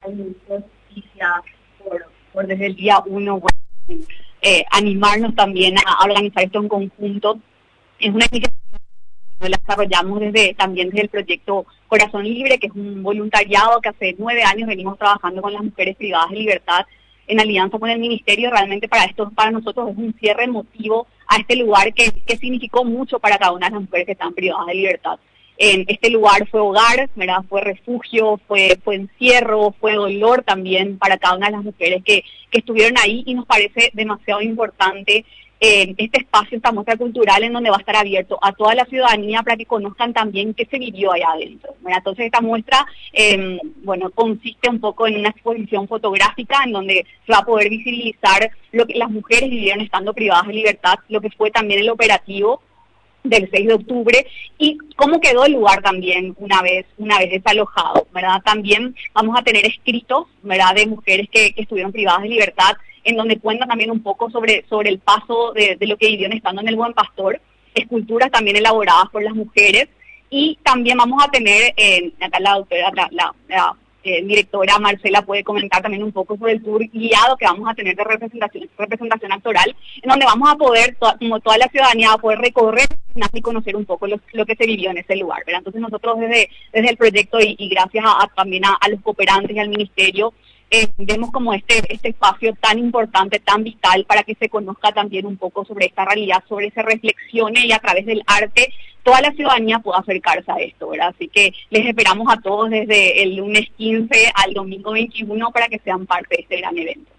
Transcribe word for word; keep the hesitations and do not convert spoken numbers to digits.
al Ministro de Justicia por, por desde el día uno, bueno, eh, animarnos también a, a organizar esto en conjunto. Es una iniciativa que la desarrollamos desde, también desde el proyecto Corazón Libre, que es un voluntariado que hace nueve años venimos trabajando con las mujeres privadas de libertad en alianza con el Ministerio. Realmente para esto, para nosotros es un cierre emotivo a este lugar que, que significó mucho para cada una de las mujeres que están privadas de libertad. En este lugar fue hogar, ¿verdad? Fue refugio, fue, fue encierro, fue dolor también para cada una de las mujeres que, que estuvieron ahí, y nos parece demasiado importante eh, este espacio, esta muestra cultural en donde va a estar abierto a toda la ciudadanía para que conozcan también qué se vivió allá adentro, ¿verdad? Entonces esta muestra, eh, bueno, consiste un poco en una exposición fotográfica en donde se va a poder visibilizar lo que las mujeres vivieron estando privadas de libertad, lo que fue también el operativo del seis de octubre y cómo quedó el lugar también una vez una vez desalojado, ¿verdad? También vamos a tener escritos, ¿verdad?, de mujeres que, que estuvieron privadas de libertad, en donde cuentan también un poco sobre, sobre el paso de, de lo que vivieron estando en el Buen Pastor, esculturas también elaboradas por las mujeres, y también vamos a tener, eh, acá la doctora, la, la, la eh, directora Marcela puede comentar también un poco sobre el tour guiado que vamos a tener de representación, representación actoral, en donde vamos a poder, to como toda la ciudadanía, va a poder recorrer y conocer un poco lo, lo que se vivió en ese lugar, ¿verdad? Entonces nosotros desde, desde el proyecto y, y gracias a, a también a, a los cooperantes y al ministerio, eh, vemos como este, este espacio tan importante, tan vital, para que se conozca también un poco sobre esta realidad, sobre se reflexione y a través del arte toda la ciudadanía pueda acercarse a esto, ¿verdad? Así que les esperamos a todos desde el lunes quince al domingo veintiuno para que sean parte de este gran evento.